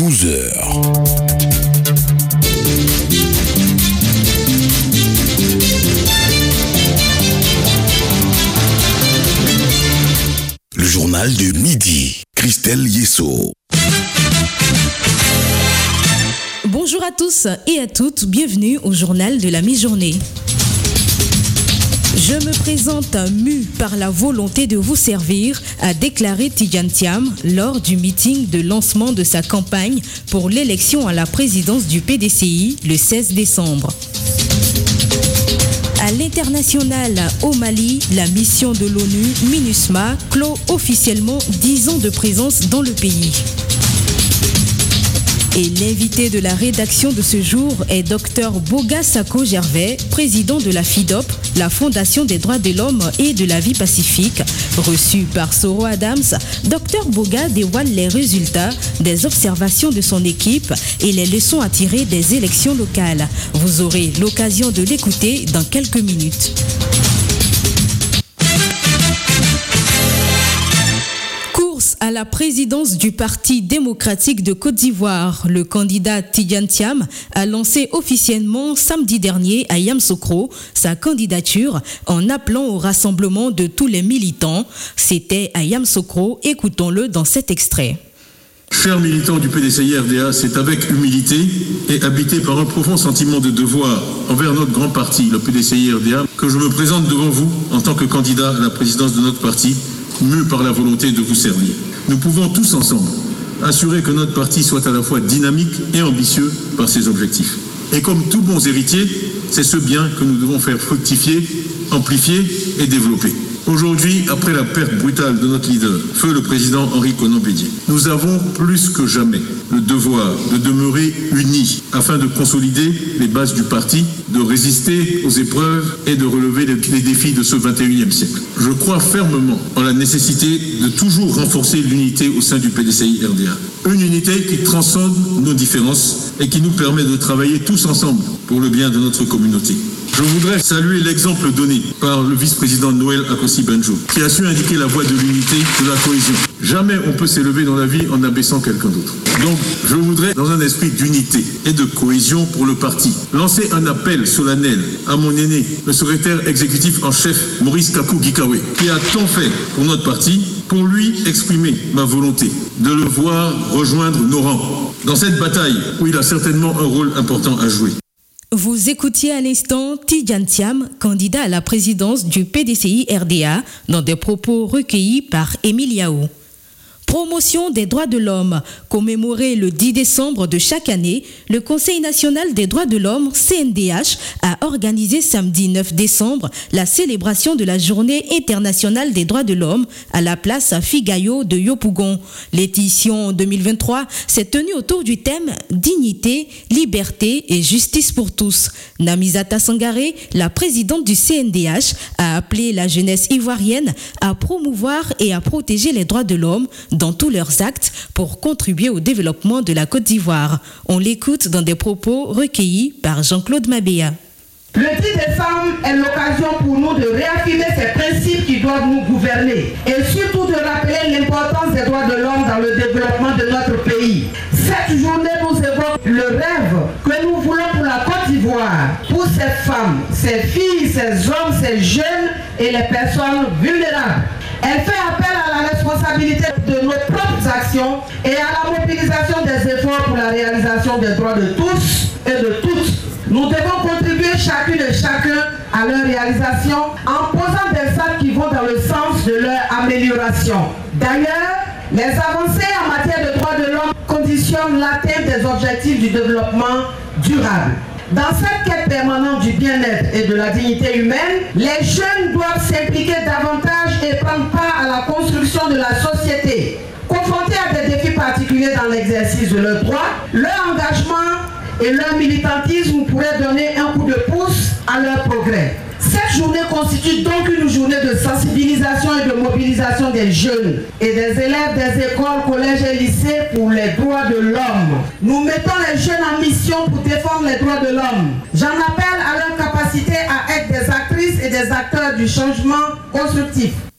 12h. Le journal de midi. Christelle Yesso. Bonjour à tous et à toutes, bienvenue au journal de la mi-journée. Je me présente mue par la volonté de vous servir, a déclaré Tidjane Thiam lors du meeting de lancement de sa campagne pour l'élection à la présidence du PDCI le 16 décembre. À l'international, au Mali, la mission de l'ONU, MINUSMA, clôt officiellement 10 ans de présence dans le pays. Et l'invité de la rédaction de ce jour est Dr Boga Sako Gervais, président de la FIDOP, la Fondation des droits de l'homme et de la vie pacifique. Reçu par Soro Adams, Dr Boga dévoile les résultats des observations de son équipe et les leçons à tirer des élections locales. Vous aurez l'occasion de l'écouter dans quelques minutes. À la présidence du Parti démocratique de Côte d'Ivoire, le candidat Tidjane Thiam a lancé officiellement samedi dernier à Yamoussoukro sa candidature en appelant au rassemblement de tous les militants. C'était à Yamoussoukro, écoutons-le dans cet extrait. Chers militants du PDCI-RDA, c'est avec humilité et habité par un profond sentiment de devoir envers notre grand parti, le PDCI-RDA, que je me présente devant vous en tant que candidat à la présidence de notre parti, mû par la volonté de vous servir. Nous pouvons tous ensemble assurer que notre parti soit à la fois dynamique et ambitieux par ses objectifs. Et comme tous bons héritiers, c'est ce bien que nous devons faire fructifier, amplifier et développer. Aujourd'hui, après la perte brutale de notre leader, feu le président Henri Konan Bédié, nous avons plus que jamais le devoir de demeurer unis afin de consolider les bases du parti, de résister aux épreuves et de relever les défis de ce 21e siècle. Je crois fermement en la nécessité de toujours renforcer l'unité au sein du PDCI-RDA. Une unité qui transcende nos différences et qui nous permet de travailler tous ensemble pour le bien de notre communauté. Je voudrais saluer l'exemple donné par le vice-président Noël Akossi Benjo, qui a su indiquer la voie de l'unité, de la cohésion. Jamais on peut s'élever dans la vie en abaissant quelqu'un d'autre. Donc, je voudrais, dans un esprit d'unité et de cohésion pour le parti, lancer un appel solennel à mon aîné, le secrétaire exécutif en chef, Maurice Kakou Gikawe, qui a tant fait pour notre parti, pour lui exprimer ma volonté de le voir rejoindre nos rangs dans cette bataille où il a certainement un rôle important à jouer. Vous écoutiez à l'instant Tidjane Thiam, candidat à la présidence du PDCI-RDA, dans des propos recueillis par Émile Yao. Promotion des droits de l'homme. Commémoré le 10 décembre de chaque année, le Conseil national des droits de l'homme, CNDH, a organisé samedi 9 décembre la célébration de la Journée internationale des droits de l'homme à la place Figayo de Yopougon. L'édition 2023 s'est tenue autour du thème « Dignité, liberté et justice pour tous ». Namizata Sangaré, la présidente du CNDH, a appelé la jeunesse ivoirienne à promouvoir et à protéger les droits de l'homme dans tous leurs actes pour contribuer au développement de la Côte d'Ivoire. On l'écoute dans des propos recueillis par Jean-Claude Mabéa. Le 10 décembre est l'occasion pour nous de réaffirmer ces principes qui doivent nous gouverner et surtout de rappeler l'importance des droits de l'homme dans le développement de notre pays. Cette journée nous évoque le rêve que nous voulons pour la Côte d'Ivoire, pour ces femmes, ces filles, ces hommes, ces jeunes et les personnes vulnérables. Elle fait appel à la responsabilité de nos propres actions et à la mobilisation des efforts pour la réalisation des droits de tous et de toutes. Nous devons contribuer chacune et chacun à leur réalisation en posant des actes qui vont dans le sens de leur amélioration. D'ailleurs, les avancées en matière de droits de l'homme conditionnent l'atteinte des objectifs du développement durable. Dans cette quête permanente du bien-être et de la dignité humaine, les jeunes doivent s'impliquer davantage et prendre part à la construction de la société. Confrontés à des défis particuliers dans l'exercice de leurs droits, leur engagement et leur militantisme pourraient donner un coup de pouce à leur progrès. Cette journée constitue donc une journée de sensibilisation et de mobilisation des jeunes et des élèves des écoles, collèges et lycées pour les droits de l'homme. Nous mettons les jeunes en mission pour défendre les droits de l'homme. J'en appelle à leur capacité à être des actrices et des acteurs du changement constructif.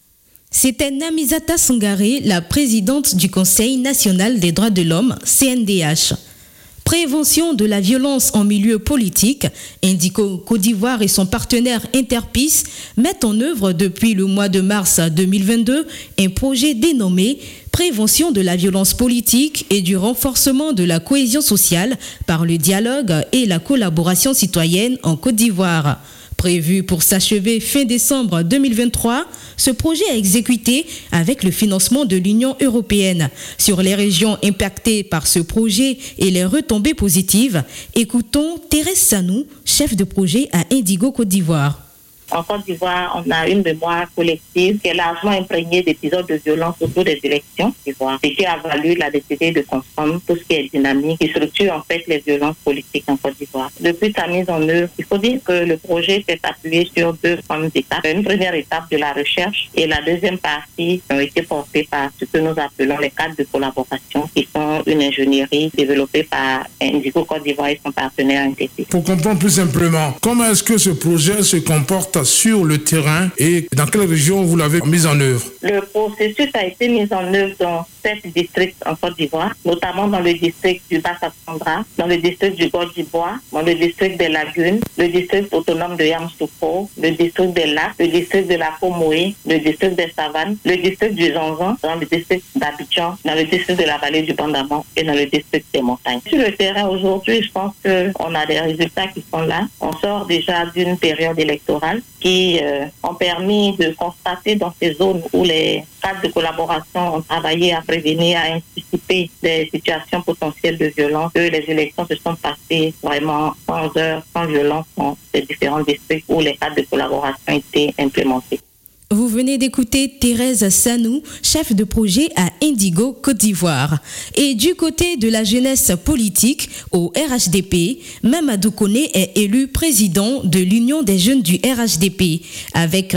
C'était Namizata Sangaré, la présidente du Conseil national des droits de l'homme, CNDH. Prévention de la violence en milieu politique, Indigo Côte d'Ivoire et son partenaire Interpeace mettent en œuvre depuis le mois de mars 2022 un projet dénommé Prévention de la violence politique et du renforcement de la cohésion sociale par le dialogue et la collaboration citoyenne en Côte d'Ivoire. Prévu pour s'achever fin décembre 2023, ce projet est exécuté avec le financement de l'Union européenne. Sur les régions impactées par ce projet et les retombées positives, écoutons Thérèse Sanou, chef de projet à Indigo Côte d'Ivoire. En Côte d'Ivoire, on a une mémoire collective qui est largement imprégnée d'épisodes de violence autour des élections, ce qui a valu la décision de comprendre tout ce qui est dynamique, qui structure en fait les violences politiques en Côte d'Ivoire. Depuis sa mise en œuvre, il faut dire que le projet s'est appuyé sur deux grandes étapes. Une première étape de la recherche et la deuxième partie ont été portées par ce que nous appelons les cadres de collaboration, qui sont une ingénierie développée par Indigo Côte d'Ivoire et son partenaire NTP. Pour comprendre plus simplement, comment est-ce que ce projet se comporte sur le terrain et dans quelle région vous l'avez mis en œuvre? Le processus a été mis en œuvre dans 7 districts en Côte d'Ivoire, notamment dans le district du Bas-Sassandra, dans le district du Gorge-d'Ivoire, dans le district des Lagunes, le district autonome de Yamoussoukro, le district des Lacs, le district de la Pomoé, le district des Savanes, le district du Zanzan, dans le district d'Abidjan, dans le district de la vallée du Bandamon et dans le district des montagnes. Sur le terrain aujourd'hui, je pense qu'on a des résultats qui sont là. On sort déjà d'une période électorale qui ont permis de constater dans ces zones où les cadres de collaboration ont travaillé à prévenir, à anticiper des situations potentielles de violence, que les élections se sont passées vraiment sans heures, sans violence dans ces différents districts où les cadres de collaboration étaient implémentés. Vous venez d'écouter Thérèse Sanou, chef de projet à Indigo Côte d'Ivoire. Et du côté de la jeunesse politique, au RHDP, Mamadou Koné est élu président de l'Union des jeunes du RHDP. Avec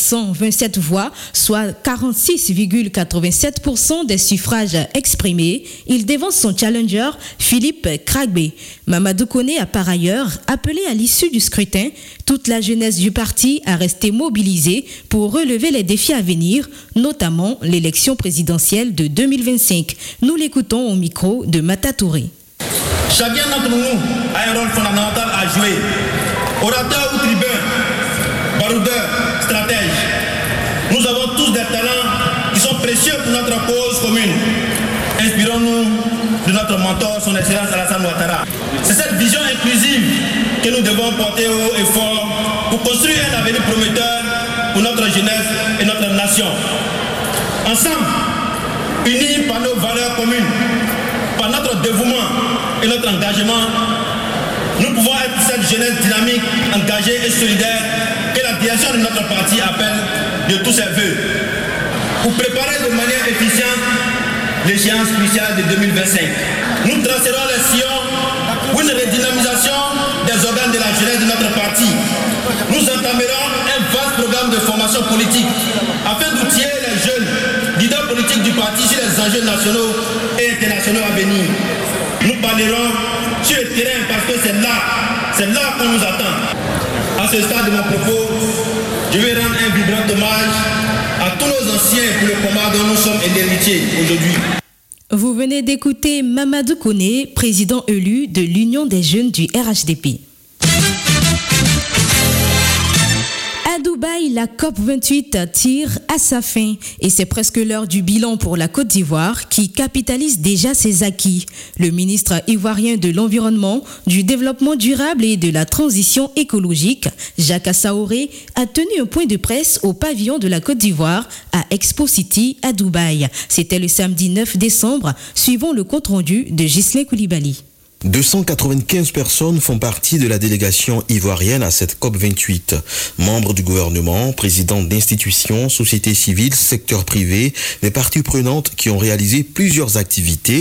427 voix, soit 46,87% des suffrages exprimés, il devance son challenger Philippe Kragbe. Mamadou Koné a par ailleurs appelé à l'issue du scrutin toute la jeunesse du parti à rester mobilisée pour relever les défis à venir, notamment l'élection présidentielle de 2025. Nous l'écoutons au micro de Mata Touré. Chacun d'entre nous a un rôle fondamental à jouer. Orateur ou tribun, baroudeur, stratège. Nous avons tous des talents qui sont précieux pour notre cause commune. Inspirons-nous de notre mentor, son Excellence Alassane Ouattara. C'est cette vision inclusive que nous devons porter haut et fort pour construire un avenir prometteur pour notre jeunesse et notre nation. Ensemble, unis par nos valeurs communes, par notre dévouement et notre engagement, nous pouvons être cette jeunesse dynamique, engagée et solidaire que la direction de notre parti appelle de tous ses voeux, pour préparer de manière efficiente l'échéance cruciale de 2025. Nous tracerons les sillons pour une redynamisation des organes de la jeunesse de notre parti. Nous entamerons un vaste programme de formation politique afin d'outiller les jeunes leaders politiques du parti sur les enjeux nationaux et internationaux à venir. Nous parlerons sur le terrain parce que c'est là qu'on nous attend. À ce stade de mon propos, je vais rendre un vibrant hommage à tous nos anciens pour le combat dont nous sommes héritiers aujourd'hui. Vous venez d'écouter Mamadou Koné, président élu de l'Union des jeunes du RHDP. À Dubaï, la COP28 tire à sa fin et c'est presque l'heure du bilan pour la Côte d'Ivoire qui capitalise déjà ses acquis. Le ministre ivoirien de l'Environnement, du Développement durable et de la Transition écologique, Jacques Assaoré, a tenu un point de presse au pavillon de la Côte d'Ivoire à Expo City à Dubaï. C'était le samedi 9 décembre, suivant le compte-rendu de Ghislain Koulibaly. 295 personnes font partie de la délégation ivoirienne à cette COP28. Membres du gouvernement, présidents d'institutions, sociétés civiles, secteur privé, des parties prenantes qui ont réalisé plusieurs activités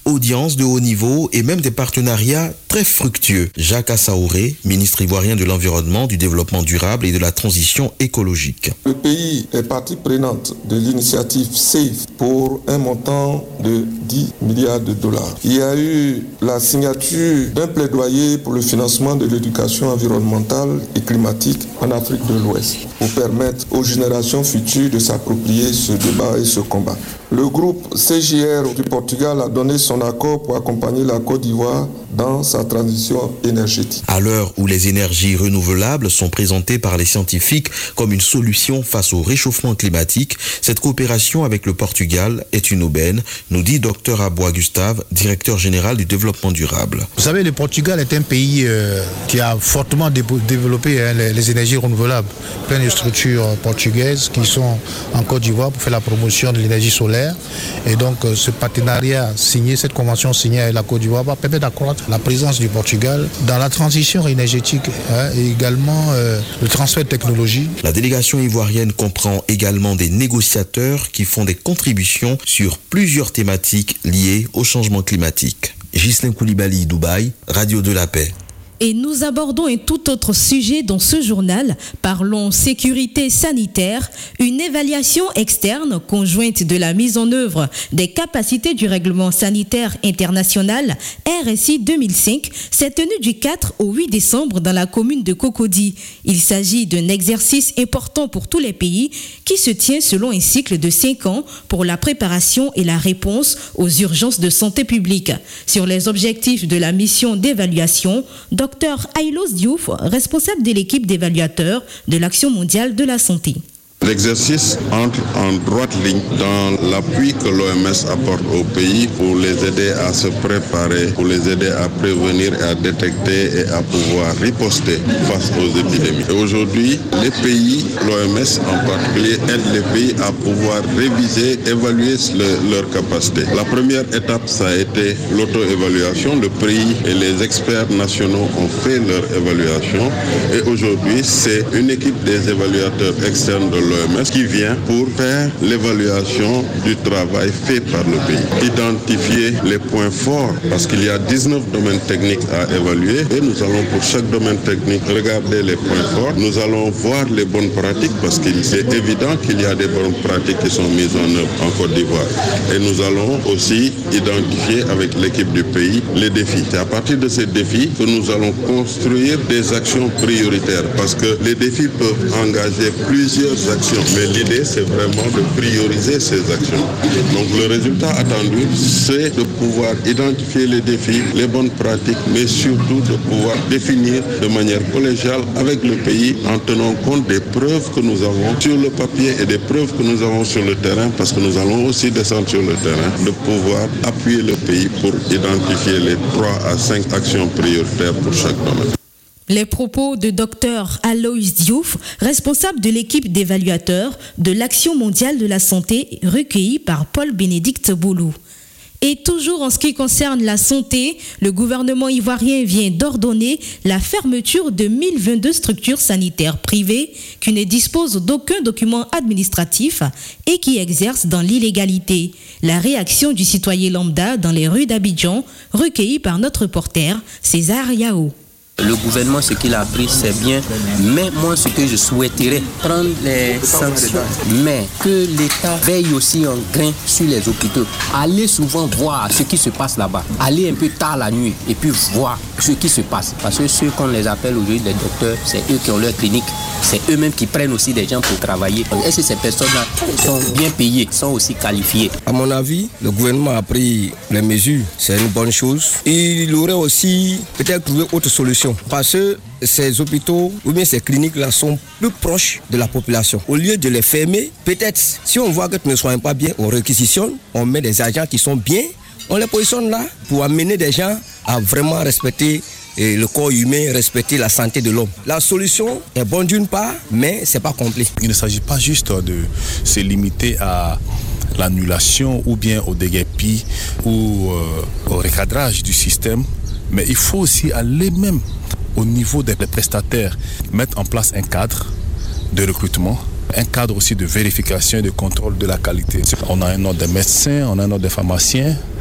audiences de haut niveau et même des partenariats très fructueux. Jacques Assaouré, ministre ivoirien de l'Environnement, du Développement durable et de la transition écologique. Le pays est partie prenante de l'initiative SAFE pour un montant de 10 milliards de dollars. Il y a eu la signature d'un plaidoyer pour le financement de l'éducation environnementale et climatique en Afrique de l'Ouest pour permettre aux générations futures de s'approprier ce débat et ce combat. Le groupe CJR du Portugal a donné son accord pour accompagner la Côte d'Ivoire dans sa transition énergétique. À l'heure où les énergies renouvelables sont présentées par les scientifiques comme une solution face au réchauffement climatique, cette coopération avec le Portugal est une aubaine, nous dit Dr Aboua Gustave, directeur général du développement durable. Vous savez, le Portugal est un pays qui a fortement développé les énergies renouvelables. Plein de structures portugaises qui sont en Côte d'Ivoire pour faire la promotion de l'énergie solaire. Et donc ce partenariat signé, cette convention signée avec la Côte d'Ivoire va permettre d'accroître la présence du Portugal dans la transition énergétique et également le transfert de technologie. La délégation ivoirienne comprend également des négociateurs qui font des contributions sur plusieurs thématiques liées au changement climatique. Ghislain Koulibaly, Dubaï, Radio de la Paix. Et nous abordons un tout autre sujet dans ce journal. Parlons sécurité sanitaire. Une évaluation externe conjointe de la mise en œuvre des capacités du règlement sanitaire international RSI 2005 s'est tenue du 4 au 8 décembre dans la commune de Cocody. Il s'agit d'un exercice important pour tous les pays qui se tient selon un cycle de 5 ans pour la préparation et la réponse aux urgences de santé publique. Sur les objectifs de la mission d'évaluation, Dr Aylos Diouf, responsable de l'équipe d'évaluateurs de l'Action mondiale de la santé. L'exercice entre en droite ligne dans l'appui que l'OMS apporte aux pays pour les aider à se préparer, pour les aider à prévenir et à détecter et à pouvoir riposter face aux épidémies. Et aujourd'hui, les pays, l'OMS en particulier, aident les pays à pouvoir réviser, évaluer leurs capacités. La première étape, ça a été l'auto-évaluation. Le pays et les experts nationaux ont fait leur évaluation. Et aujourd'hui, c'est une équipe des évaluateurs externes de l'OMS qui vient pour faire l'évaluation du travail fait par le pays. Identifier les points forts, parce qu'il y a 19 domaines techniques à évaluer et nous allons pour chaque domaine technique regarder les points forts. Nous allons voir les bonnes pratiques parce qu'il est évident qu'il y a des bonnes pratiques qui sont mises en œuvre en Côte d'Ivoire. Et nous allons aussi identifier avec l'équipe du pays les défis. C'est à partir de ces défis que nous allons construire des actions prioritaires parce que les défis peuvent engager plusieurs actions. Mais l'idée, c'est vraiment de prioriser ces actions. Donc le résultat attendu, c'est de pouvoir identifier les défis, les bonnes pratiques, mais surtout de pouvoir définir de manière collégiale avec le pays en tenant compte des preuves que nous avons sur le papier et des preuves que nous avons sur le terrain, parce que nous allons aussi descendre sur le terrain, de pouvoir appuyer le pays pour identifier les 3 à 5 actions prioritaires pour chaque domaine. Les propos de Dr Alois Diouf, responsable de l'équipe d'évaluateurs de l'Action mondiale de la santé, recueillis par Paul-Bénédicte Boulou. Et toujours en ce qui concerne la santé, le gouvernement ivoirien vient d'ordonner la fermeture de 1022 structures sanitaires privées qui ne disposent d'aucun document administratif et qui exercent dans l'illégalité. La réaction du citoyen lambda dans les rues d'Abidjan, recueillie par notre reporter César Yao. Le gouvernement, ce qu'il a pris, c'est bien, mais moi, ce que je souhaiterais, prendre les sanctions, mais que l'État veille aussi en grain sur les hôpitaux. Allez souvent voir ce qui se passe là-bas. Allez un peu tard la nuit et puis voir ce qui se passe. Parce que ceux qu'on les appelle aujourd'hui les docteurs, c'est eux qui ont leur clinique. C'est eux-mêmes qui prennent aussi des gens pour travailler. Est-ce que ces personnes-là sont bien payées, sont aussi qualifiées? À mon avis, le gouvernement a pris les mesures. C'est une bonne chose. Il aurait aussi peut-être trouvé autre solution. Parce que ces hôpitaux ou bien ces cliniques-là sont plus proches de la population. Au lieu de les fermer, peut-être, si on voit que tu ne soignes pas bien, on réquisitionne, on met des agents qui sont bien, on les positionne là pour amener des gens à vraiment respecter le corps humain, respecter la santé de l'homme. La solution est bonne d'une part, mais ce n'est pas complet. Il ne s'agit pas juste de se limiter à l'annulation ou bien au déguerpi ou au recadrage du système, mais il faut aussi aller même au niveau des prestataires, mettre en place un cadre de recrutement, un cadre aussi de vérification et de contrôle de la qualité. On a un ordre des médecins, on a un ordre des pharmaciens,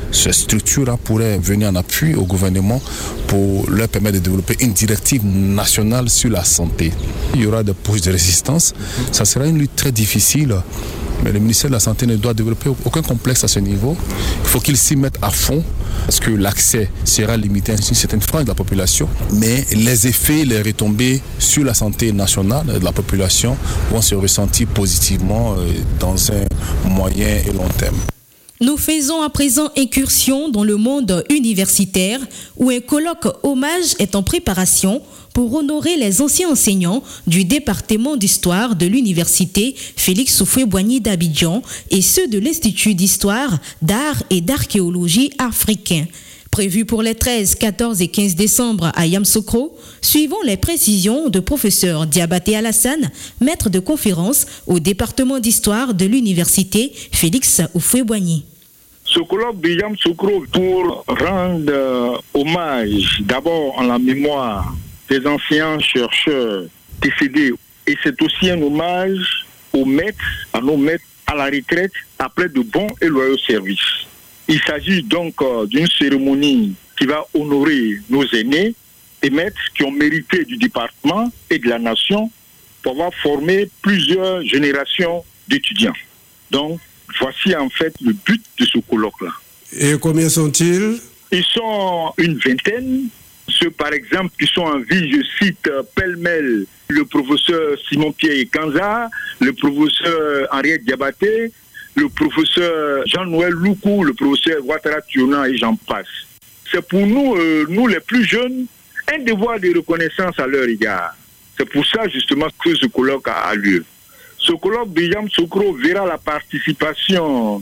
Ces structures pourraient venir en appui au gouvernement pour leur permettre de développer une directive nationale sur la santé. Il y aura des poches de résistance. Ça sera une lutte très difficile. Mais le ministère de la Santé ne doit développer aucun complexe à ce niveau. Il faut qu'il s'y mette à fond parce que l'accès sera limité à une certaine frange de la population. Mais les effets, les retombées sur la santé nationale de la population vont se ressentir positivement dans un moyen et long terme. Nous faisons à présent incursion dans le monde universitaire où un colloque hommage est en préparation pour honorer les anciens enseignants du département d'histoire de l'université Félix Houphouët-Boigny d'Abidjan et ceux de l'Institut d'histoire, d'art et d'archéologie africain. Prévu pour les 13, 14 et 15 décembre à Yamoussoukro, suivons les précisions de professeur Diabaté Alassane, maître de conférence au département d'histoire de l'université Félix Houphouët-Boigny. Ce colloque de Yamoussoukro pour rendre hommage d'abord en la mémoire des anciens chercheurs décédés. Et c'est aussi un hommage aux maîtres, à nos maîtres à la retraite après de bons et loyaux services. Il s'agit donc d'une cérémonie qui va honorer nos aînés et maîtres qui ont mérité du département et de la nation pour avoir formé plusieurs générations d'étudiants. Donc, voici en fait le but de ce colloque-là. Et combien sont-ils? Ils sont une vingtaine. Ceux, par exemple, qui sont en vie, je cite pêle-mêle le professeur Simon-Pierre Kanza, le professeur Henriette Diabaté, le professeur Jean-Noël Loukou, le professeur Ouattara Tiona et j'en passe. C'est pour nous, nous les plus jeunes, un devoir de reconnaissance à leur égard. C'est pour ça justement que ce colloque a lieu. Ce colloque de Yamoussoukro verra la participation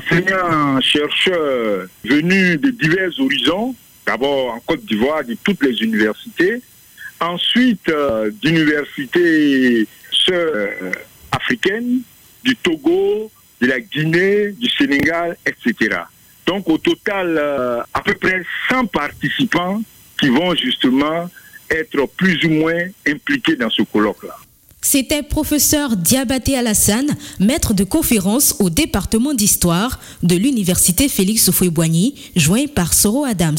d'enseignants-chercheurs venus de divers horizons, d'abord en Côte d'Ivoire, de toutes les universités, ensuite d'universités africaines, du Togo, de la Guinée, du Sénégal, etc. Donc au total, à peu près 100 participants qui vont justement être plus ou moins impliqués dans ce colloque-là. C'était professeur Diabaté Alassane, maître de conférence au département d'histoire de l'université Félix Houphouët-Boigny, joint par Soro Adams.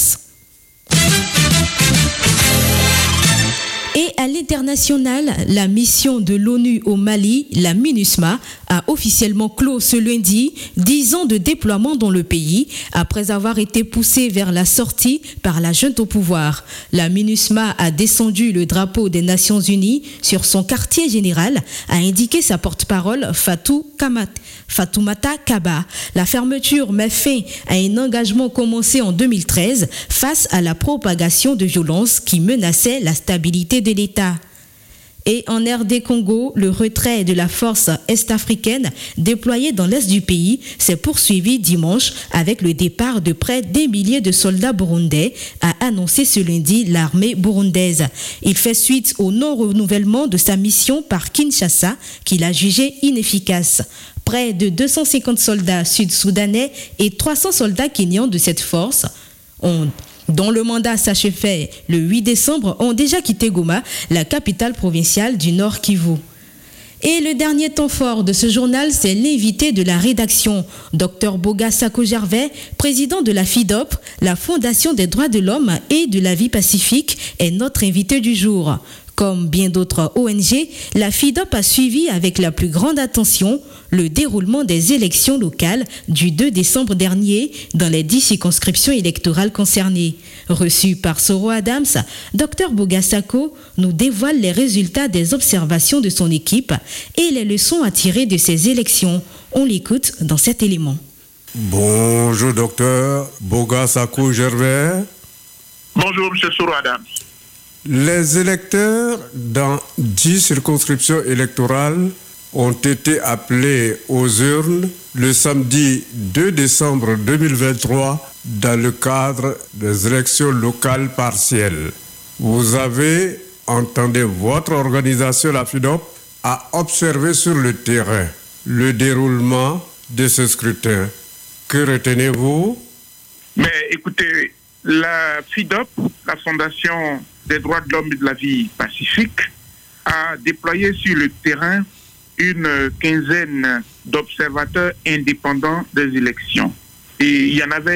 Et à l'international, la mission de l'ONU au Mali, la MINUSMA, a officiellement clos ce lundi 10 ans de déploiement dans le pays après avoir été poussée vers la sortie par la junte au pouvoir. La MINUSMA a descendu le drapeau des Nations Unies sur son quartier général, a indiqué sa porte-parole Fatoumata Kaba. La fermeture met fin à un engagement commencé en 2013 face à la propagation de violences qui menaçaient la stabilité de l'État. Et en RD Congo, le retrait de la force est-africaine déployée dans l'est du pays s'est poursuivi dimanche avec le départ de près d'un millier de soldats burundais, a annoncé ce lundi l'armée burundaise. Il fait suite au non-renouvellement de sa mission par Kinshasa, qu'il a jugé inefficace. Près de 250 soldats sud-soudanais et 300 soldats kenyans de cette force dont le mandat s'achevait le 8 décembre, ont déjà quitté Goma, la capitale provinciale du Nord Kivu. Et le dernier temps fort de ce journal, c'est l'invité de la rédaction, Dr Boga Sako-Gervais, président de la FIDOP, la Fondation des droits de l'homme et de la vie pacifique, est notre invité du jour. Comme bien d'autres ONG, la FIDOP a suivi avec la plus grande attention le déroulement des élections locales du 2 décembre dernier dans les 10 circonscriptions électorales concernées. Reçu par Soro Adams, Dr Boga Sako nous dévoile les résultats des observations de son équipe et les leçons à tirer de ces élections. On l'écoute dans cet élément. Bonjour docteur Boga Sako-Gervais. Bonjour monsieur Soro Adams. Les électeurs dans 10 circonscriptions électorales ont été appelés aux urnes le samedi 2 décembre 2023 dans le cadre des élections locales partielles. Vous avez, entendu votre organisation, la FIDOP, a observé sur le terrain le déroulement de ce scrutin. Que retenez-vous? Mais écoutez, la FIDOP, la Fondation des droits de l'homme et de la vie pacifique, a déployé sur le terrain une quinzaine d'observateurs indépendants des élections. Et il y en avait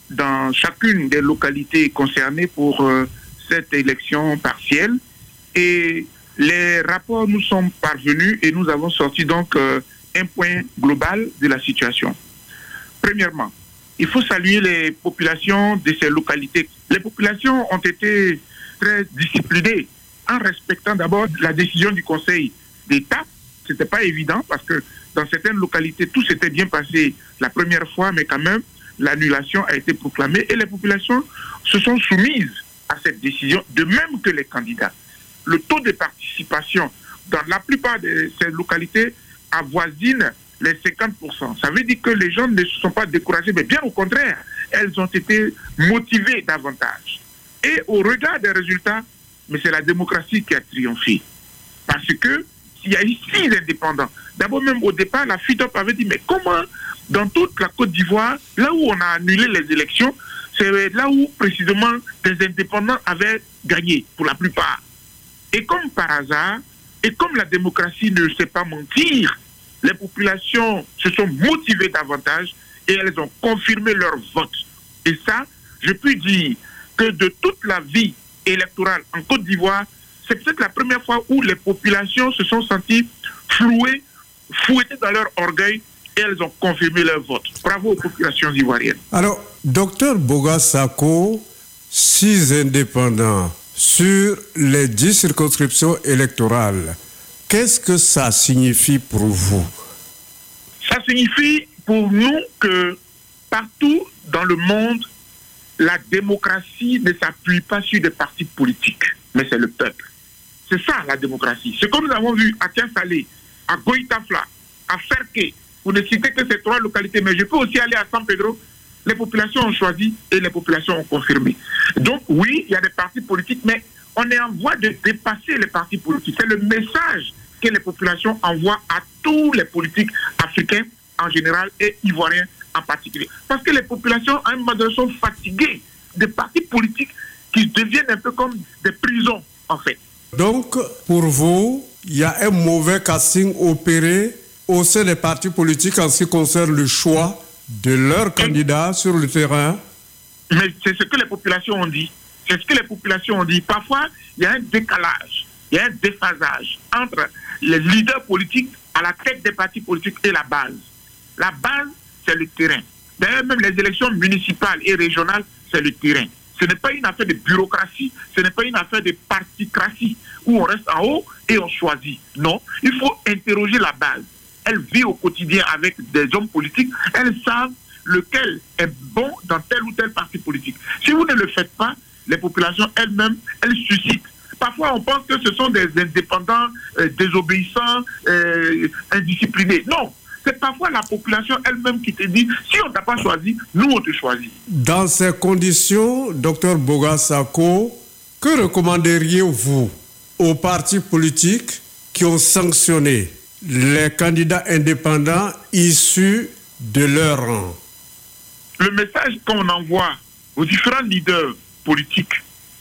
dans chacune des localités concernées pour cette élection partielle. Et les rapports nous sont parvenus et nous avons sorti donc un point global de la situation. Premièrement, il faut saluer les populations de ces localités. Les populations ont été très disciplinées en respectant d'abord la décision du Conseil d'État. Ce n'était pas évident parce que dans certaines localités, tout s'était bien passé la première fois, mais quand même, l'annulation a été proclamée et les populations se sont soumises à cette décision, de même que les candidats. Le taux de participation dans la plupart de ces localités avoisine les 50%. Ça veut dire que les gens ne se sont pas découragés, mais bien au contraire, elles ont été motivées davantage. Et au regard des résultats, mais c'est la démocratie qui a triomphé. Parce que il y a eu 6 indépendants. D'abord, même au départ, la FIDOP avait dit, mais comment, dans toute la Côte d'Ivoire, là où on a annulé les élections, c'est là où, précisément, des indépendants avaient gagné, pour la plupart. Et comme par hasard, et comme la démocratie ne sait pas mentir, les populations se sont motivées davantage et elles ont confirmé leur vote. Et ça, je puis dire que de toute la vie électorale en Côte d'Ivoire, c'est peut-être la première fois où les populations se sont senties flouées, fouettées dans leur orgueil et elles ont confirmé leur vote. Bravo aux populations ivoiriennes. Alors, docteur Boga Sako, 6 indépendants sur les 10 circonscriptions électorales, qu'est-ce que ça signifie pour vous? Ça signifie pour nous que partout dans le monde, la démocratie ne s'appuie pas sur des partis politiques, mais c'est le peuple. C'est ça la démocratie. C'est comme nous avons vu à Tiens-Salé, à Goïtafla, à Ferké, pour ne citer que ces 3 localités, mais je peux aussi aller à San Pedro. Les populations ont choisi et les populations ont confirmé. Donc oui, il y a des partis politiques, mais on est en voie de dépasser les partis politiques. C'est le message que les populations envoient à tous les politiques africains en général et ivoiriens en particulier. Parce que les populations, à un moment donné, sont fatiguées des partis politiques qui deviennent un peu comme des prisons, en fait. Donc, pour vous, il y a un mauvais casting opéré au sein des partis politiques en ce qui concerne le choix de leurs candidats sur le terrain. Mais c'est ce que les populations ont dit. C'est ce que les populations ont dit. Parfois, il y a un décalage, il y a un déphasage entre les leaders politiques à la tête des partis politiques et la base. La base, c'est le terrain. D'ailleurs, même les élections municipales et régionales, c'est le terrain. Ce n'est pas une affaire de bureaucratie, ce n'est pas une affaire de particratie où on reste en haut et on choisit. Non, il faut interroger la base. Elle vit au quotidien avec des hommes politiques, elles savent lequel est bon dans tel ou tel parti politique. Si vous ne le faites pas, les populations elles-mêmes, elles suscitent. Parfois, on pense que ce sont des indépendants désobéissants, indisciplinés. Non, c'est parfois la population elle-même qui te dit, si on ne t'a pas choisi, nous on te choisit. Dans ces conditions, Dr Boga Sako, que recommanderiez-vous aux partis politiques qui ont sanctionné les candidats indépendants issus de leur rang? Le message qu'on envoie aux différents leaders politiques,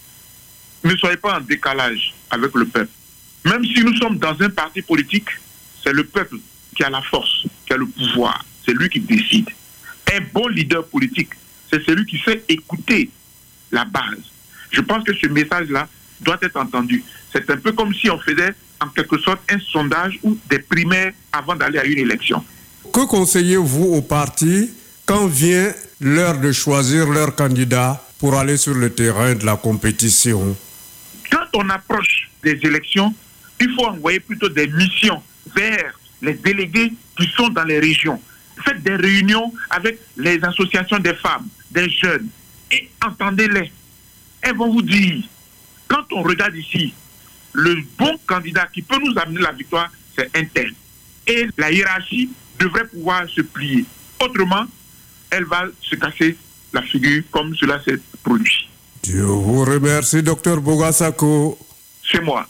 ne soyez pas en décalage avec le peuple. Même si nous sommes dans un parti politique, c'est le peuple qui a la force, qui a le pouvoir. C'est lui qui décide. Un bon leader politique, c'est celui qui sait écouter la base. Je pense que ce message-là doit être entendu. C'est un peu comme si on faisait en quelque sorte un sondage ou des primaires avant d'aller à une élection. Que conseillez-vous aux partis quand vient l'heure de choisir leur candidat pour aller sur le terrain de la compétition? Quand on approche des élections, il faut envoyer plutôt des missions vers les délégués qui sont dans les régions. Faites des réunions avec les associations des femmes, des jeunes, et entendez-les. Elles vont vous dire, quand on regarde ici, le bon candidat qui peut nous amener la victoire, c'est un tel. Et la hiérarchie devrait pouvoir se plier. Autrement, elle va se casser la figure comme cela s'est produit. Dieu vous remercie, Dr Boga Sako. C'est moi.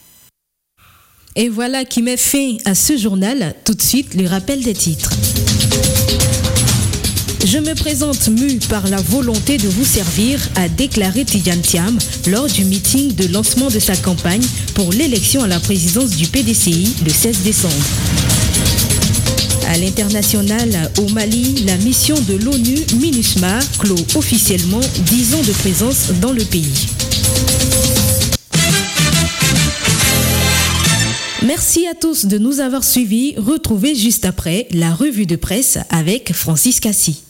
Et voilà qui met fin à ce journal. Tout de suite, le rappel des titres. Je me présente mue par la volonté de vous servir, a déclaré Tidjane Thiam lors du meeting de lancement de sa campagne pour l'élection à la présidence du PDCI le 16 décembre. À l'international, au Mali, la mission de l'ONU MINUSMA clôt officiellement 10 ans de présence dans le pays. Merci à tous de nous avoir suivis. Retrouvez juste après la revue de presse avec Francis Cassi.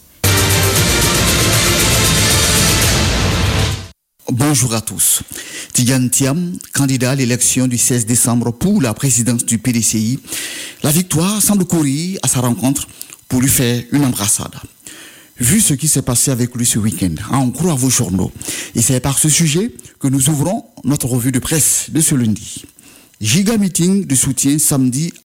Bonjour à tous. Tidjane Thiam, candidat à l'élection du 16 décembre pour la présidence du PDCI, la victoire semble courir à sa rencontre pour lui faire une embrassade. Vu ce qui s'est passé avec lui ce week-end, en croit vos journaux, et c'est par ce sujet que nous ouvrons notre revue de presse de ce lundi. Giga meeting de soutien samedi